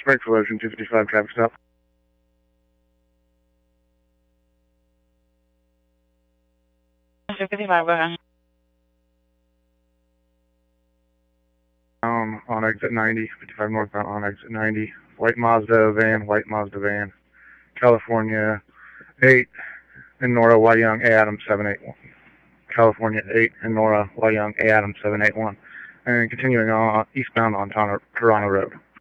Sprint collision, 255 traffic stop. $255, go ahead. On exit 90, 55 northbound on exit 90. White Mazda van. California 8, and Nora Y Young A Adam 781. California 8, and Nora Y Young A Adam 781. And continuing on eastbound on Toronto Road.